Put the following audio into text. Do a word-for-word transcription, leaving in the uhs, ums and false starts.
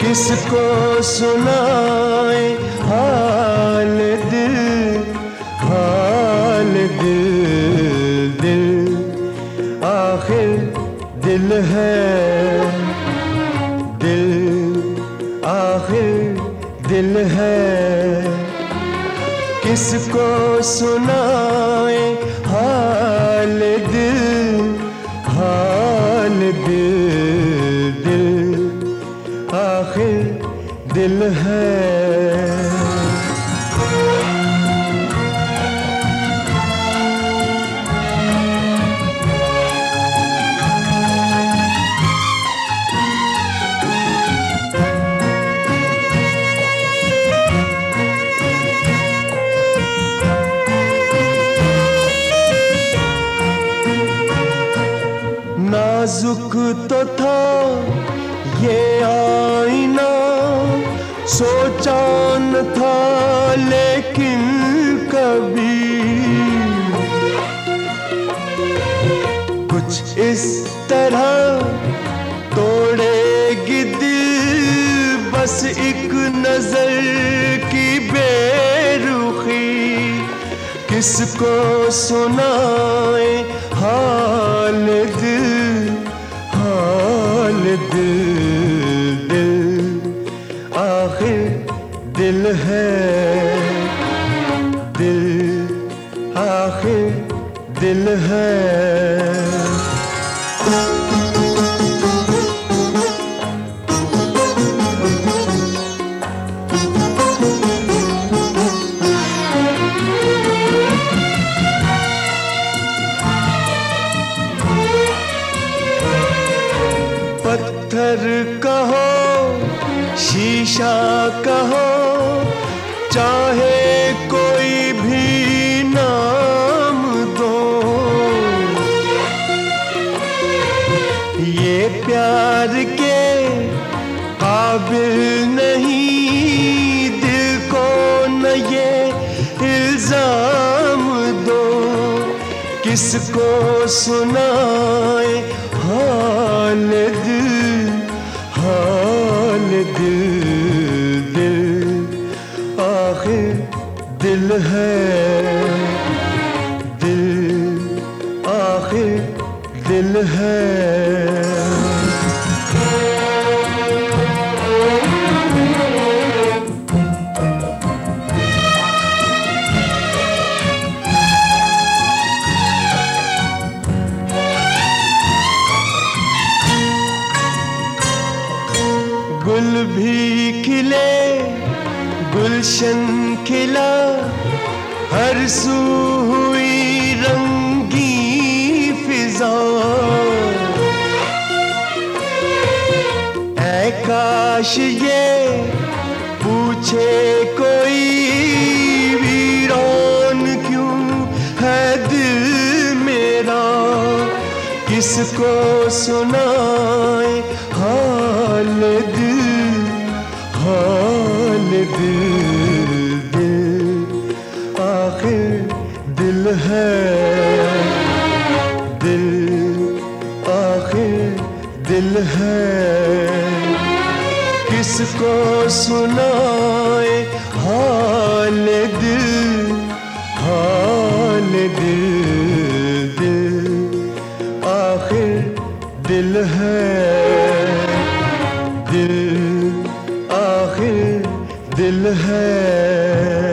किसको सुनाए हाल दिल, हाल दिल, दिल आखिर दिल है, दिल आखिर दिल है। किसको सुनाए हाल दिल, हाल दिल, दिल आखिर दिल है। नाजुक तो था ये आईना, सोचा न था लेकिन कभी कुछ इस तरह तोड़ेगी दिल, बस एक नजर की बेरुखी। किसको सुनाए हाल दिल, हाल दिल, दिल आखिर दिल है, दिल आखिर दिल है। पत्थर कहो शीशा कहो, चाहे कोई भी नाम दो, ये प्यार के काबिल नहीं, दिल को न ये इल्जाम दो। किसको सुनाए हाल दिल, हाल दिल, दिल आखिर दिल है, दिल आखिर दिल है। गुल भी खिले गुलशन खिला, हर सू हुई रंगी फिजा। ऐ काश ये पूछे कोई, वीरान क्यों है दिल मेरा। किसको सुनाए हाल दिल, हाल दिल, दिल आखिर दिल है, दिल आखिर दिल है। किसको सुनाए हाल दिल, हाल दिल, दिल आखिर दिल है, दिल आखिर दिल है।